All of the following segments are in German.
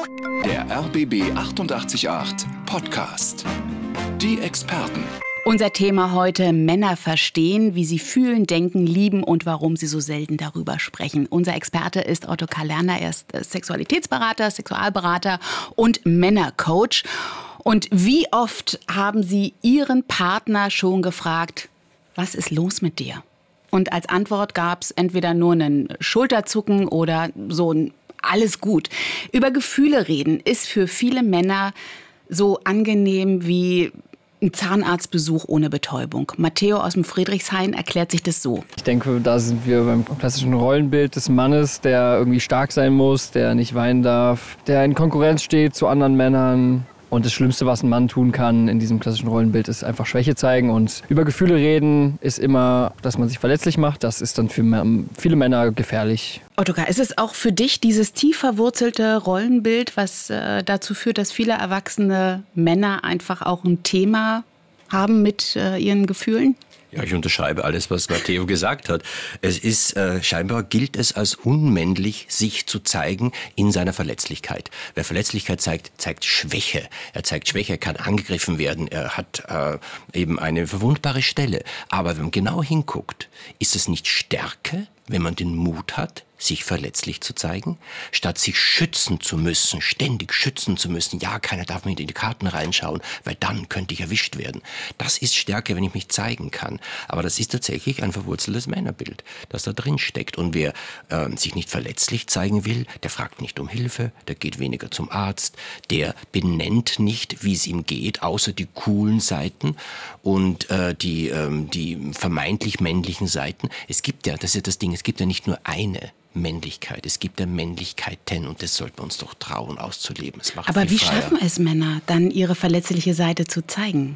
Der RBB 888 Podcast. Die Experten. Unser Thema heute: Männer verstehen, wie sie fühlen, denken, lieben und warum sie so selten darüber sprechen. Unser Experte ist Ottokar Lerner. Er ist Sexualitätsberater, Sexualberater und Männercoach. Und wie oft haben Sie Ihren Partner schon gefragt, was ist los mit dir? Und als Antwort gab es entweder nur einen Schulterzucken oder so ein alles gut. Über Gefühle reden ist für viele Männer so angenehm wie ein Zahnarztbesuch ohne Betäubung. Matteo aus dem Friedrichshain erklärt sich das so. Ich denke, da sind wir beim klassischen Rollenbild des Mannes, der irgendwie stark sein muss, der nicht weinen darf, der in Konkurrenz steht zu anderen Männern. Und das Schlimmste, was ein Mann tun kann in diesem klassischen Rollenbild, ist einfach Schwäche zeigen. Und über Gefühle reden ist immer, dass man sich verletzlich macht. Das ist dann für viele Männer gefährlich. Ottokar, ist es auch für dich dieses tief verwurzelte Rollenbild, was dazu führt, dass viele erwachsene Männer einfach auch ein Thema haben mit ihren Gefühlen? Ja, ich unterschreibe alles, was Matteo gesagt hat. Es ist, scheinbar gilt es als unmännlich, sich zu zeigen in seiner Verletzlichkeit. Wer Verletzlichkeit zeigt, zeigt Schwäche. Er zeigt Schwäche, er kann angegriffen werden, er hat eben eine verwundbare Stelle. Aber wenn man genau hinguckt, ist es nicht Stärke, wenn man den Mut hat, sich verletzlich zu zeigen, statt sich schützen zu müssen, ständig schützen zu müssen. Ja, keiner darf mir in die Karten reinschauen, weil dann könnte ich erwischt werden. Das ist Stärke, wenn ich mich zeigen kann. Aber das ist tatsächlich ein verwurzeltes Männerbild, das da drin steckt. Und wer sich nicht verletzlich zeigen will, der fragt nicht um Hilfe, der geht weniger zum Arzt, der benennt nicht, wie es ihm geht, außer die coolen Seiten und die vermeintlich männlichen Seiten. Es gibt ja, das ist ja das Ding, es gibt ja nicht nur eine Männlichkeit. Es gibt ja Männlichkeiten und das sollten wir uns doch trauen auszuleben. Es macht Aber wie freier. schaffen es Männer, dann ihre verletzliche Seite zu zeigen?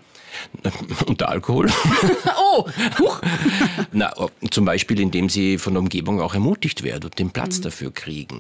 Unter Alkohol. Oh, huch. Na, zum Beispiel, indem sie von der Umgebung auch ermutigt werden und den Platz dafür kriegen.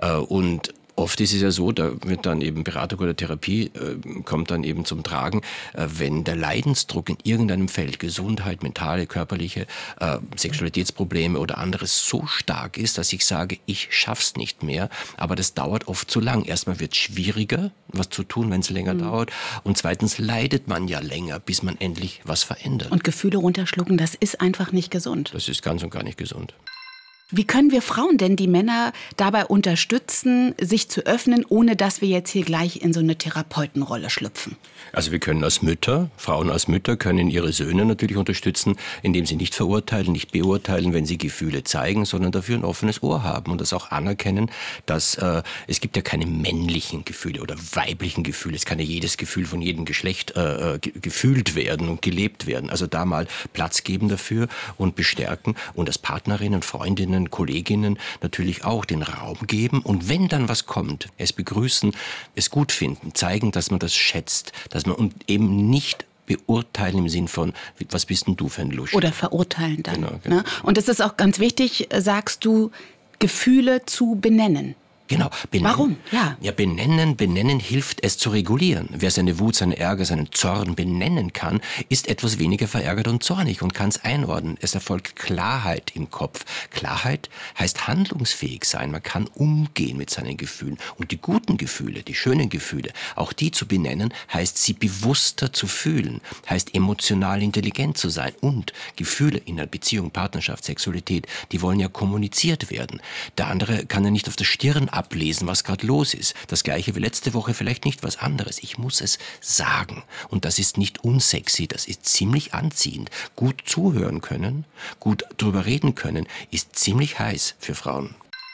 Und oft ist es ja so, da wird dann eben Beratung oder Therapie kommt dann eben zum Tragen, wenn der Leidensdruck in irgendeinem Feld, Gesundheit, mentale, körperliche, Sexualitätsprobleme oder anderes so stark ist, dass ich sage, ich schaff's nicht mehr. Aber das dauert oft zu lang. Erstmal wird es schwieriger, was zu tun, wenn es länger dauert. Und zweitens leidet man ja länger, bis man endlich was verändert. Und Gefühle runterschlucken, das ist einfach nicht gesund. Das ist ganz und gar nicht gesund. Wie können wir Frauen denn die Männer dabei unterstützen, sich zu öffnen, ohne dass wir jetzt hier gleich in so eine Therapeutenrolle schlüpfen? Also wir können Frauen als Mütter können ihre Söhne natürlich unterstützen, indem sie nicht verurteilen, nicht beurteilen, wenn sie Gefühle zeigen, sondern dafür ein offenes Ohr haben und das auch anerkennen, dass es gibt ja keine männlichen Gefühle oder weiblichen Gefühle. Es kann ja jedes Gefühl von jedem Geschlecht gefühlt werden und gelebt werden. Also da mal Platz geben dafür und bestärken und als Partnerinnen, Freundinnen, Kolleginnen natürlich auch den Raum geben und wenn dann was kommt, es begrüßen, es gut finden, zeigen, dass man das schätzt, dass man und eben nicht beurteilen im Sinn von, was bist denn du für ein Lusch? Oder verurteilen dann. Genau. Ne? Und es ist auch ganz wichtig, sagst du, Gefühle zu benennen. Genau. Warum? Ja, benennen hilft es zu regulieren. Wer seine Wut, seinen Ärger, seinen Zorn benennen kann, ist etwas weniger verärgert und zornig und kann es einordnen. Es erfolgt Klarheit im Kopf. Klarheit heißt handlungsfähig sein. Man kann umgehen mit seinen Gefühlen. Und die guten Gefühle, die schönen Gefühle, auch die zu benennen, heißt sie bewusster zu fühlen, heißt emotional intelligent zu sein. Und Gefühle in einer Beziehung, Partnerschaft, Sexualität, die wollen ja kommuniziert werden. Der andere kann ja nicht auf der Stirn ablesen, was gerade los ist. Das Gleiche wie letzte Woche, vielleicht nicht was anderes. Ich muss es sagen. Und das ist nicht unsexy, das ist ziemlich anziehend. Gut zuhören können, gut drüber reden können, ist ziemlich heiß für Frauen.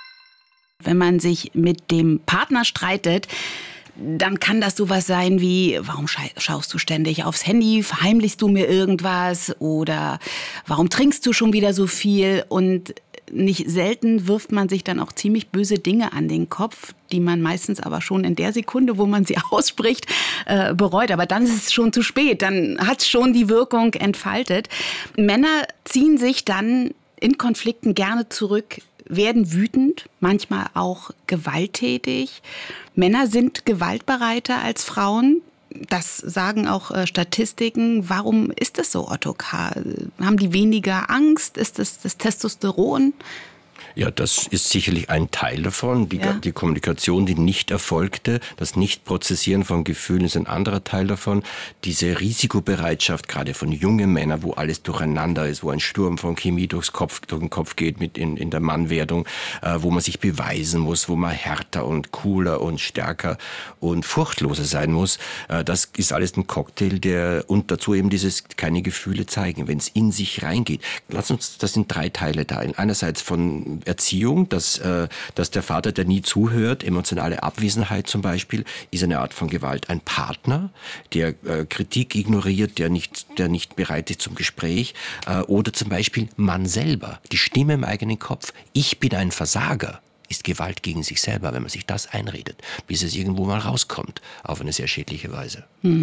Wenn man sich mit dem Partner streitet, dann kann das sowas sein wie, warum schaust du ständig aufs Handy, verheimlichst du mir irgendwas oder warum trinkst du schon wieder so viel? Und nicht selten wirft man sich dann auch ziemlich böse Dinge an den Kopf, die man meistens aber schon in der Sekunde, wo man sie ausspricht, bereut. Aber dann ist es schon zu spät, dann hat es schon die Wirkung entfaltet. Männer ziehen sich dann in Konflikten gerne zurück, werden wütend, manchmal auch gewalttätig. Männer sind gewaltbereiter als Frauen. Das sagen auch Statistiken. Warum ist das so, Ottokar? Haben die weniger Angst? Ist das das Testosteron? Ja, das ist sicherlich ein Teil davon. Die Kommunikation, die nicht erfolgte, das Nicht-Prozessieren von Gefühlen ist ein anderer Teil davon. Diese Risikobereitschaft, gerade von jungen Männern, wo alles durcheinander ist, wo ein Sturm von Chemie durch den Kopf geht mit in der Mannwerdung, wo man sich beweisen muss, wo man härter und cooler und stärker und furchtloser sein muss. Das ist alles ein Cocktail, und dazu eben dieses keine Gefühle zeigen, wenn es in sich reingeht. Das sind 3 Teile da. Einerseits von Erziehung, dass der Vater, der nie zuhört, emotionale Abwesenheit zum Beispiel, ist eine Art von Gewalt. Ein Partner, der Kritik ignoriert, der nicht bereit ist zum Gespräch. Oder zum Beispiel Mann selber, die Stimme im eigenen Kopf. Ich bin ein Versager. Ist Gewalt gegen sich selber, wenn man sich das einredet, bis es irgendwo mal rauskommt, auf eine sehr schädliche Weise.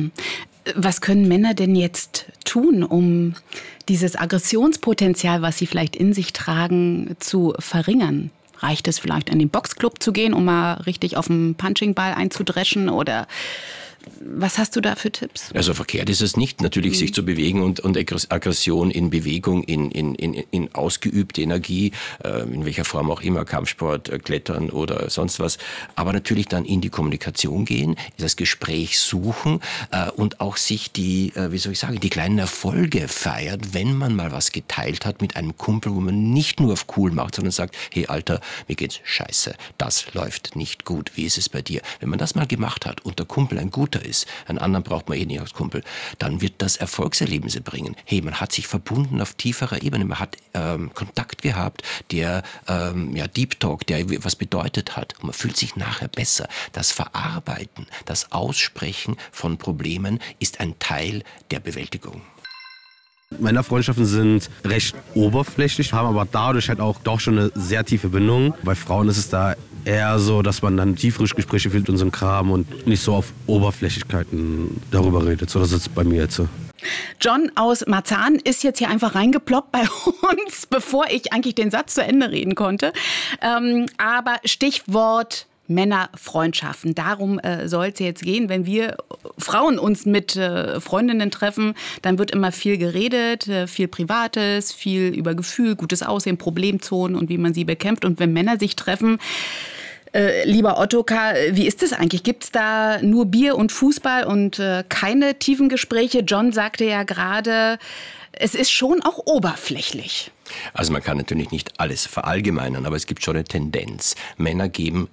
Was können Männer denn jetzt tun, um dieses Aggressionspotenzial, was sie vielleicht in sich tragen, zu verringern? Reicht es vielleicht, in den Boxclub zu gehen, um mal richtig auf den Punchingball einzudreschen, oder was hast du da für Tipps? Also verkehrt ist es nicht, natürlich sich zu bewegen und Aggression in Bewegung, in ausgeübte Energie, in welcher Form auch immer, Kampfsport, Klettern oder sonst was, aber natürlich dann in die Kommunikation gehen, das Gespräch suchen und auch sich die kleinen Erfolge feiert, wenn man mal was geteilt hat mit einem Kumpel, wo man nicht nur auf cool macht, sondern sagt, hey Alter, mir geht's scheiße, das läuft nicht gut, wie ist es bei dir? Wenn man das mal gemacht hat und der Kumpel ein guter ist, einen anderen braucht man nicht als Kumpel, dann wird das Erfolgserlebnisse bringen. Hey, man hat sich verbunden auf tieferer Ebene, man hat Kontakt gehabt, der Deep Talk, der was bedeutet hat, und man fühlt sich nachher besser. Das Verarbeiten, das Aussprechen von Problemen ist ein Teil der Bewältigung. Männerfreundschaften sind recht oberflächlich, haben aber dadurch halt auch doch schon eine sehr tiefe Bindung. Bei Frauen ist es da eher so, dass man dann tiefere Gespräche führt und so ein Kram und nicht so auf Oberflächlichkeiten darüber redet. So, das ist bei mir jetzt so. John aus Marzahn ist jetzt hier einfach reingeploppt bei uns, bevor ich eigentlich den Satz zu Ende reden konnte. Aber Stichwort Männerfreundschaften. Darum soll es jetzt gehen. Wenn wir Frauen uns mit Freundinnen treffen, dann wird immer viel geredet, viel Privates, viel über Gefühl, gutes Aussehen, Problemzonen und wie man sie bekämpft. Und wenn Männer sich treffen, lieber Ottokar, wie ist es eigentlich? Gibt es da nur Bier und Fußball und keine tiefen Gespräche? John sagte ja gerade, es ist schon auch oberflächlich. Also man kann natürlich nicht alles verallgemeinern, aber es gibt schon eine Tendenz. Männer geben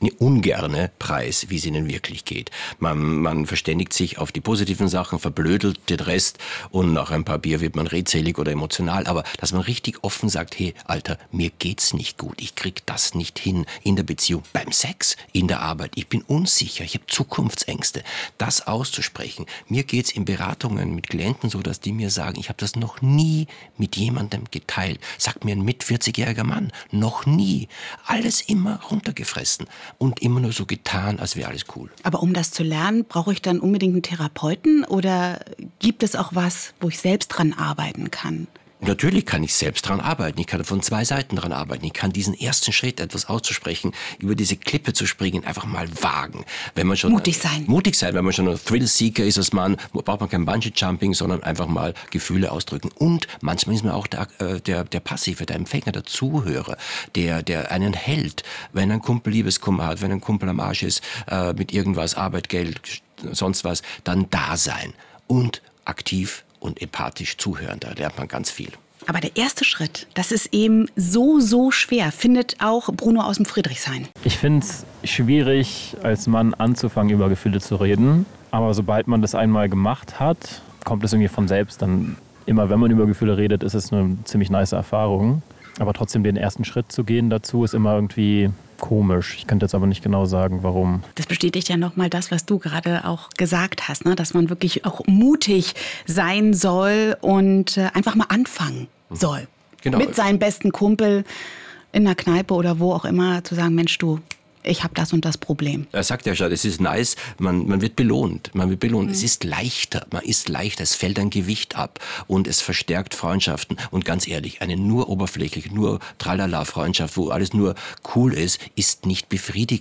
ungerne preis, wie es ihnen wirklich geht. Man verständigt sich auf die positiven Sachen, verblödelt den Rest und nach ein paar Bier wird man redselig oder emotional. Aber dass man richtig offen sagt, hey, Alter, mir geht's nicht gut, ich krieg das nicht hin in der Beziehung, beim Sex, in der Arbeit, ich bin unsicher, ich habe Zukunftsängste. Das auszusprechen. Mir geht's in Beratungen mit Klienten so, dass die mir sagen, ich habe das noch nie mit jemandem geteilt. Sagt mir ein mit 40-jähriger Mann, noch nie. Alles immer runtergefressen und immer nur so getan, als wäre alles cool. Aber um das zu lernen, brauche ich dann unbedingt einen Therapeuten oder gibt es auch was, wo ich selbst dran arbeiten kann? Natürlich kann ich selbst dran arbeiten. Ich kann von 2 Seiten dran arbeiten. Ich kann diesen ersten Schritt, etwas auszusprechen, über diese Klippe zu springen, einfach mal wagen. Wenn man schon mutig sein. Wenn man schon ein Thrill-Seeker ist als Mann, braucht man kein Bungee-Jumping, sondern einfach mal Gefühle ausdrücken. Und manchmal ist man auch der Passive, der Empfänger, der Zuhörer, der einen hält. Wenn ein Kumpel Liebeskummer hat, wenn ein Kumpel am Arsch ist, mit irgendwas, Arbeit, Geld, sonst was, dann da sein und aktiv und empathisch zuhören, da lernt man ganz viel. Aber der erste Schritt, das ist eben so schwer, findet auch Bruno aus dem Friedrichshain. Ich finde es schwierig, als Mann anzufangen, über Gefühle zu reden. Aber sobald man das einmal gemacht hat, kommt es irgendwie von selbst. Dann immer, wenn man über Gefühle redet, ist es eine ziemlich nice Erfahrung. Aber trotzdem den ersten Schritt zu gehen dazu, ist immer irgendwie komisch. Ich könnte jetzt aber nicht genau sagen, warum. Das bestätigt ja nochmal das, was du gerade auch gesagt hast, ne? Dass man wirklich auch mutig sein soll und einfach mal anfangen soll. Genau. Mit seinem besten Kumpel in der Kneipe oder wo auch immer zu sagen, Mensch, du, ich habe das und das Problem. Er sagt ja schon, es ist nice, man wird belohnt. Es ist leichter, es fällt ein Gewicht ab und es verstärkt Freundschaften. Und ganz ehrlich, eine nur oberflächliche, nur Tralala-Freundschaft, wo alles nur cool ist nicht befriedigend.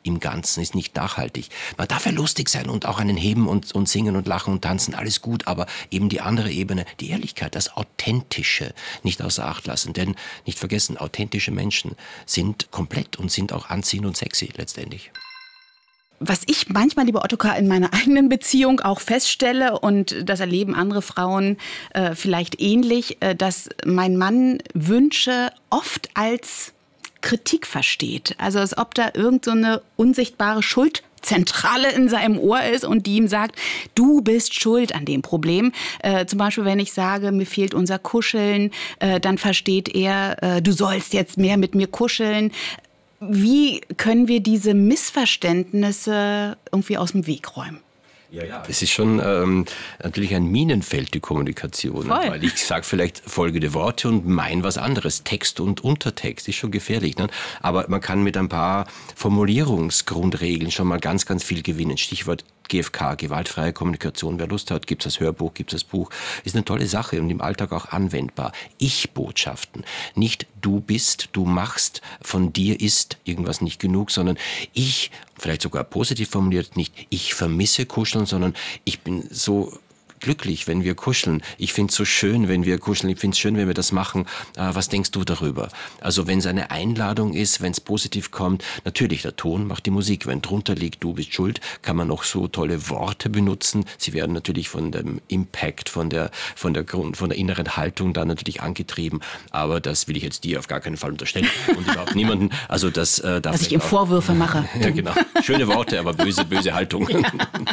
im Ganzen, ist nicht nachhaltig. Man darf ja lustig sein und auch einen heben und singen und lachen und tanzen, alles gut, aber eben die andere Ebene, die Ehrlichkeit, das Authentische nicht außer Acht lassen. Denn nicht vergessen, authentische Menschen sind komplett und sind auch anziehend und sexy letztendlich. Was ich manchmal, liebe Ottokar, in meiner eigenen Beziehung auch feststelle, und das erleben andere Frauen vielleicht ähnlich, dass mein Mann Wünsche oft als Kritik versteht. Also als ob da irgend so eine unsichtbare Schuldzentrale in seinem Ohr ist und die ihm sagt, du bist schuld an dem Problem. Zum Beispiel, wenn ich sage, mir fehlt unser Kuscheln, dann versteht er, du sollst jetzt mehr mit mir kuscheln. Wie können wir diese Missverständnisse irgendwie aus dem Weg räumen? Ja, es ist schon natürlich ein Minenfeld, die Kommunikation. Voll. Weil ich sage vielleicht folgende Worte und mein was anderes. Text und Untertext ist schon gefährlich. Ne? Aber man kann mit ein paar Formulierungsgrundregeln schon mal ganz, ganz viel gewinnen. Stichwort GFK, gewaltfreie Kommunikation. Wer Lust hat, gibt es das Hörbuch, gibt es das Buch. Ist eine tolle Sache und im Alltag auch anwendbar. Ich-Botschaften. Nicht du bist, du machst, von dir ist irgendwas nicht genug, sondern ich, vielleicht sogar positiv formuliert, nicht ich vermisse Kuscheln, sondern ich bin so glücklich, wenn wir kuscheln. Ich finde es so schön, wenn wir kuscheln. Ich finde es schön, wenn wir das machen. Was denkst du darüber? Also wenn es eine Einladung ist, wenn es positiv kommt, natürlich, der Ton macht die Musik. Wenn drunter liegt, du bist schuld, kann man noch so tolle Worte benutzen. Sie werden natürlich von dem Impact, von der inneren Haltung dann natürlich angetrieben. Aber das will ich jetzt dir auf gar keinen Fall unterstellen und überhaupt niemanden. Also das darf dass ich ihm Vorwürfe mache. Ja, genau. Schöne Worte, aber böse Haltung. Ja.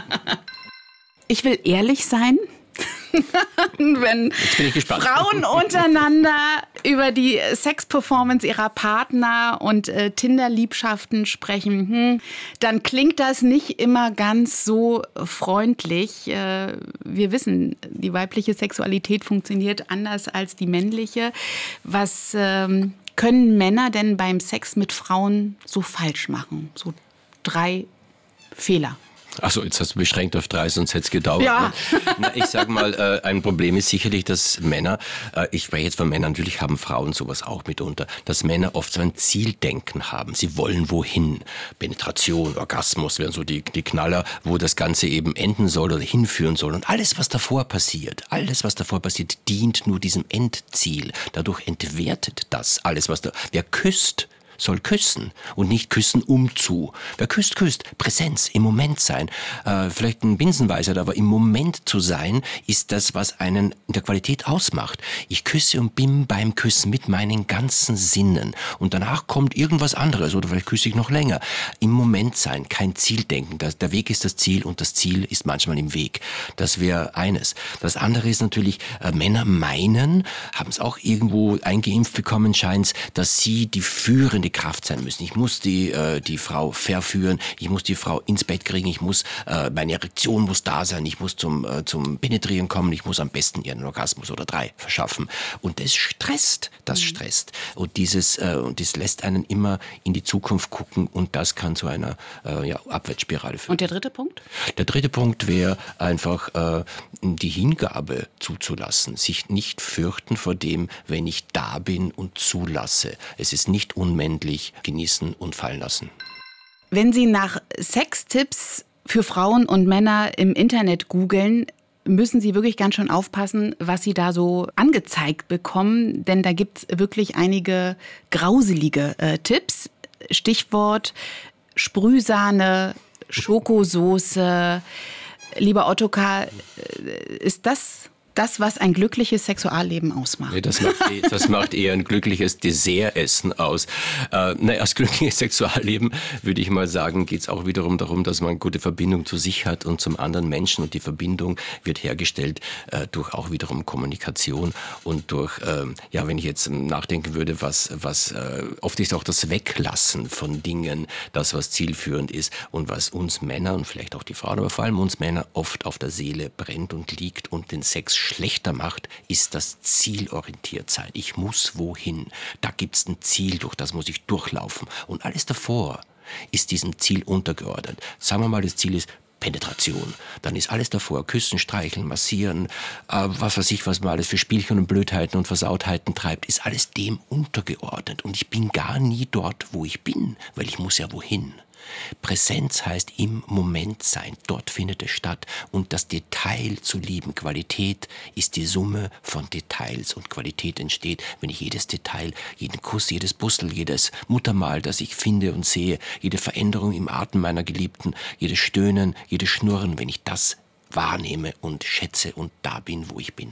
Ich will ehrlich sein, wenn Jetzt bin ich gespannt. Frauen untereinander über die Sexperformance ihrer Partner und Tinder-Liebschaften sprechen, dann klingt das nicht immer ganz so freundlich. Wir wissen, die weibliche Sexualität funktioniert anders als die männliche. Was können Männer denn beim Sex mit Frauen so falsch machen? So 3 Fehler. Achso, jetzt hast du beschränkt auf 3, sonst hätte es gedauert. Ja. Na, ich sage mal, ein Problem ist sicherlich, dass Männer, ich spreche jetzt von Männern, natürlich haben Frauen sowas auch mitunter, dass Männer oft so ein Zieldenken haben. Sie wollen wohin. Penetration, Orgasmus wären so die Knaller, wo das Ganze eben enden soll oder hinführen soll. Und alles, was davor passiert, dient nur diesem Endziel. Dadurch entwertet das alles, wer küsst, soll küssen und nicht küssen umzu. Wer küsst, küsst. Präsenz, im Moment sein. Vielleicht ein Binsenweisheit, aber im Moment zu sein, ist das, was einen in der Qualität ausmacht. Ich küsse und bin beim Küssen mit meinen ganzen Sinnen. Und danach kommt irgendwas anderes oder vielleicht küsse ich noch länger. Im Moment sein, kein Zieldenken. Der Weg ist das Ziel und das Ziel ist manchmal im Weg. Das wäre eines. Das andere ist natürlich, Männer meinen, haben es auch irgendwo eingeimpft bekommen, scheint's, dass sie die führende Kraft sein müssen. Ich muss die Frau verführen, ich muss die Frau ins Bett kriegen, meine Erektion muss da sein, ich muss zum Penetrieren kommen, ich muss am besten ihren Orgasmus oder 3 verschaffen. Und das stresst. Und das lässt einen immer in die Zukunft gucken und das kann zu einer Abwärtsspirale führen. Und der 3. Punkt? Der 3. Punkt wäre einfach die Hingabe zuzulassen, sich nicht fürchten vor dem, wenn ich da bin und zulasse. Es ist nicht unmännlich, genießen und fallen lassen. Wenn Sie nach Sextipps für Frauen und Männer im Internet googeln, müssen Sie wirklich ganz schön aufpassen, was Sie da so angezeigt bekommen. Denn da gibt es wirklich einige grauselige Tipps. Stichwort Sprühsahne, Schokosoße. Lieber Ottokar, ist das, was ein glückliches Sexualleben ausmacht? Nee, das macht eher ein glückliches Dessertessen aus. Als glückliches Sexualleben, würde ich mal sagen, geht es auch wiederum darum, dass man eine gute Verbindung zu sich hat und zum anderen Menschen. Und die Verbindung wird hergestellt durch auch wiederum Kommunikation und durch, wenn ich jetzt nachdenken würde, was oft ist auch das Weglassen von Dingen, das, was zielführend ist und was uns Männer und vielleicht auch die Frauen, aber vor allem uns Männer oft auf der Seele brennt und liegt und den Sex schlechter macht, ist das Zielorientiertsein. Ich muss wohin. Da gibt es ein Ziel, durch das muss ich durchlaufen. Und alles davor ist diesem Ziel untergeordnet. Sagen wir mal, das Ziel ist Penetration. Dann ist alles davor, küssen, streicheln, massieren, was weiß ich, was man alles für Spielchen und Blödheiten und Versautheiten treibt, ist alles dem untergeordnet. Und ich bin gar nie dort, wo ich bin, weil ich muss ja wohin. Präsenz heißt im Moment sein. Dort findet es statt. Und das Detail zu lieben. Qualität ist die Summe von Details. Und Qualität entsteht, wenn ich jedes Detail, jeden Kuss, jedes Bussel, jedes Muttermal, das ich finde und sehe, jede Veränderung im Atem meiner Geliebten, jedes Stöhnen, jedes Schnurren, wenn ich das wahrnehme und schätze und da bin, wo ich bin.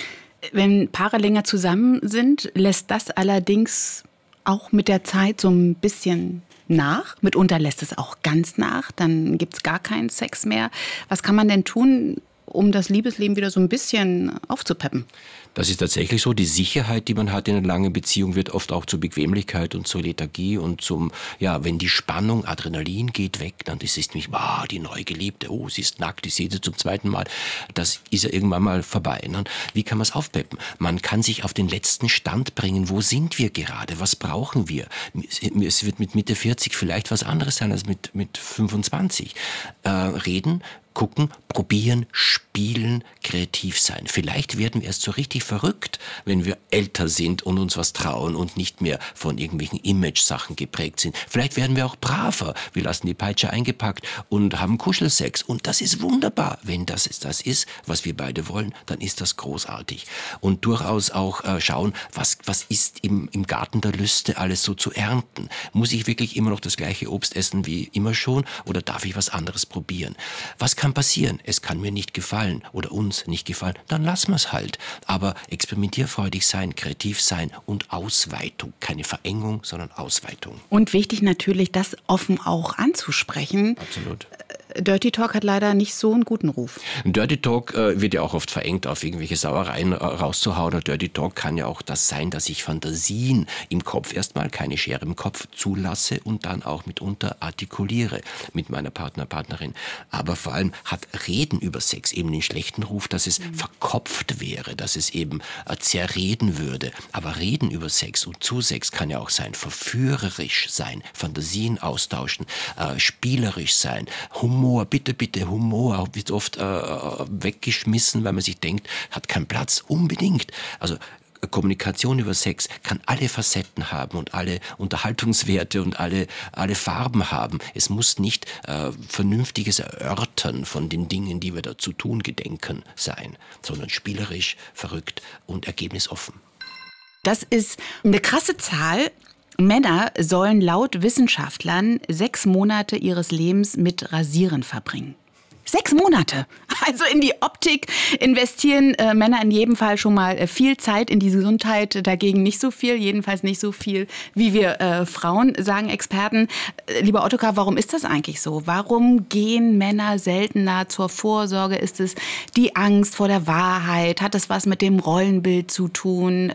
Wenn Paare länger zusammen sind, lässt das allerdings auch mit der Zeit so ein bisschen nach. Mitunter lässt es auch ganz nach. Dann gibt es gar keinen Sex mehr. Was kann man denn tun, um das Liebesleben wieder so ein bisschen aufzupeppen? Das ist tatsächlich so. Die Sicherheit, die man hat in einer langen Beziehung, wird oft auch zur Bequemlichkeit und zur Lethargie und zum, ja, wenn die Spannung, Adrenalin geht weg, dann ist es nicht, wow, die Neugeliebte, oh, sie ist nackt, ich sehe sie zum zweiten Mal. Das ist ja irgendwann mal vorbei. Ne? Wie kann man es aufpeppen? Man kann sich auf den letzten Stand bringen. Wo sind wir gerade? Was brauchen wir? Es wird mit Mitte 40 vielleicht was anderes sein als mit 25. Reden, gucken, probieren, spielen, kreativ sein. Vielleicht werden wir erst so richtig verrückt, wenn wir älter sind und uns was trauen und nicht mehr von irgendwelchen Image-Sachen geprägt sind. Vielleicht werden wir auch braver. Wir lassen die Peitsche eingepackt und haben Kuschelsex. Und das ist wunderbar. Wenn das ist, was wir beide wollen, dann ist das großartig. Und durchaus auch schauen, was ist im Garten der Lüste alles so zu ernten. Muss ich wirklich immer noch das gleiche Obst essen wie immer schon oder darf ich was anderes probieren? Was kann passieren? Es kann mir nicht gefallen oder uns nicht gefallen, dann lassen wir es halt. Aber experimentierfreudig sein, kreativ sein und Ausweitung. Keine Verengung, sondern Ausweitung. Und wichtig natürlich, das offen auch anzusprechen. Absolut. Dirty Talk hat leider nicht so einen guten Ruf. Dirty Talk wird ja auch oft verengt auf irgendwelche Sauereien rauszuhauen. Dirty Talk kann ja auch das sein, dass ich Fantasien im Kopf erstmal, keine Schere im Kopf, zulasse und dann auch mitunter artikuliere mit meiner Partnerin. Aber vor allem hat Reden über Sex eben den schlechten Ruf, dass es verkopft wäre, dass es eben zerreden würde. Aber Reden über Sex und zu Sex kann ja auch sein, verführerisch sein, Fantasien austauschen, spielerisch sein, Humor, bitte, Humor wird oft weggeschmissen, weil man sich denkt, hat keinen Platz, unbedingt. Also Kommunikation über Sex kann alle Facetten haben und alle Unterhaltungswerte und alle Farben haben. Es muss nicht vernünftiges Erörtern von den Dingen, die wir da zu tun gedenken, sein, sondern spielerisch, verrückt und ergebnisoffen. Das ist eine krasse Zahl. Männer sollen laut Wissenschaftlern 6 Monate ihres Lebens mit Rasieren verbringen. 6 Monate! Also in die Optik investieren Männer in jedem Fall schon mal viel Zeit, in die Gesundheit dagegen nicht so viel, jedenfalls nicht so viel wie wir Frauen, sagen Experten. Lieber Ottokar, warum ist das eigentlich so? Warum gehen Männer seltener zur Vorsorge? Ist es die Angst vor der Wahrheit? Hat es was mit dem Rollenbild zu tun?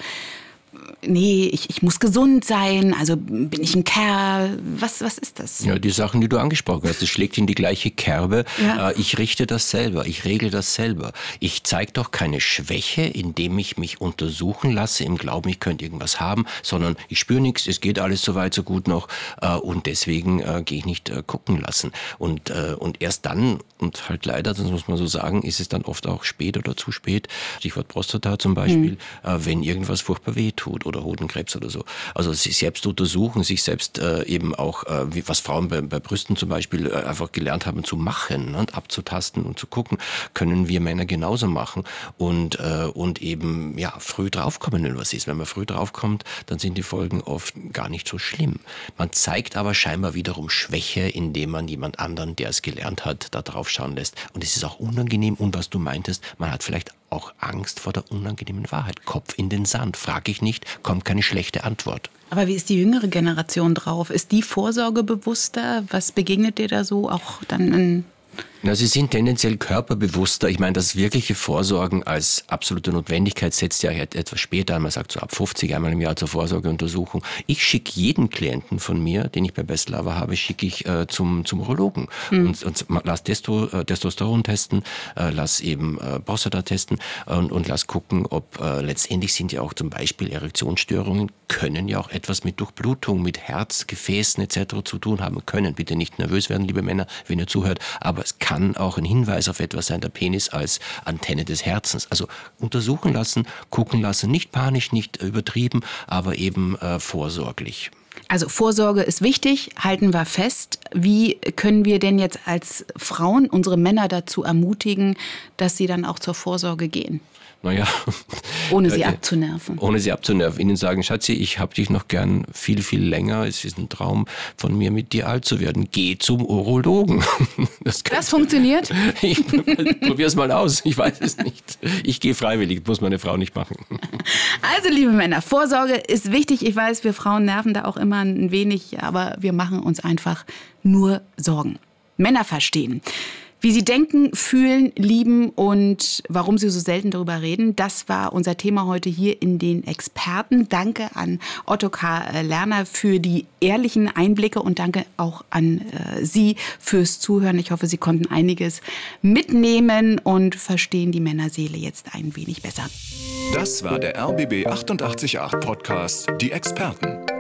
Nee, ich muss gesund sein, also bin ich ein Kerl. Was ist das? Ja, die Sachen, die du angesprochen hast, das schlägt in die gleiche Kerbe. Ja. Ich richte das selber, ich regle das selber. Ich zeige doch keine Schwäche, indem ich mich untersuchen lasse, im Glauben, ich könnte irgendwas haben, sondern ich spüre nichts, es geht alles so weit, so gut noch und deswegen gehe ich nicht gucken lassen. Und erst dann, und halt leider, das muss man so sagen, ist es dann oft auch spät oder zu spät, Stichwort Prostata zum Beispiel, wenn irgendwas furchtbar wehtut oder Hodenkrebs oder so. Also sich selbst untersuchen, sich selbst eben auch, was Frauen bei Brüsten zum Beispiel einfach gelernt haben zu machen, ne, und abzutasten und zu gucken, können wir Männer genauso machen und eben ja früh draufkommen, wenn was ist. Wenn man früh draufkommt, dann sind die Folgen oft gar nicht so schlimm. Man zeigt aber scheinbar wiederum Schwäche, indem man jemand anderen, der es gelernt hat, da drauf schauen lässt. Und es ist auch unangenehm. Und was du meintest, man hat vielleicht auch Angst vor der unangenehmen Wahrheit. Kopf in den Sand. Frage ich nicht, kommt keine schlechte Antwort. Aber wie ist die jüngere Generation drauf? Ist die vorsorgebewusster? Was begegnet dir da so auch dann in... Na, sie sind tendenziell körperbewusster. Ich meine, das wirkliche Vorsorgen als absolute Notwendigkeit setzt ja etwas später an. Man sagt so ab 50 einmal im Jahr zur Vorsorgeuntersuchung. Ich schicke jeden Klienten von mir, den ich bei Best Lover habe, schicke ich zum Urologen und lass Testosteron testen, lass eben Prostata testen und lass gucken, ob letztendlich sind ja auch zum Beispiel Erektionsstörungen, können ja auch etwas mit Durchblutung, mit Herz, Gefäßen etc. zu tun haben können. Bitte nicht nervös werden, liebe Männer, wenn ihr zuhört, aber es kann auch ein Hinweis auf etwas sein, der Penis als Antenne des Herzens. Also untersuchen lassen, gucken lassen, nicht panisch, nicht übertrieben, aber eben vorsorglich. Also Vorsorge ist wichtig, halten wir fest. Wie können wir denn jetzt als Frauen unsere Männer dazu ermutigen, dass sie dann auch zur Vorsorge gehen? Naja. Ohne sie abzunerven. Ohne sie abzunerven. Ihnen sagen, Schatzi, ich hab dich noch gern viel, viel länger. Es ist ein Traum von mir, mit dir alt zu werden. Geh zum Urologen. Das funktioniert? Ich probier's mal aus. Ich weiß es nicht. Ich gehe freiwillig, muss meine Frau nicht machen. Also, liebe Männer, Vorsorge ist wichtig. Ich weiß, wir Frauen nerven da auch immer ein wenig, aber wir machen uns einfach nur Sorgen. Männer verstehen. Wie sie denken, fühlen, lieben und warum sie so selten darüber reden, das war unser Thema heute hier in den Experten. Danke an Otto K. Lerner für die ehrlichen Einblicke und danke auch an Sie fürs Zuhören. Ich hoffe, Sie konnten einiges mitnehmen und verstehen die Männerseele jetzt ein wenig besser. Das war der RBB 888 Podcast, die Experten.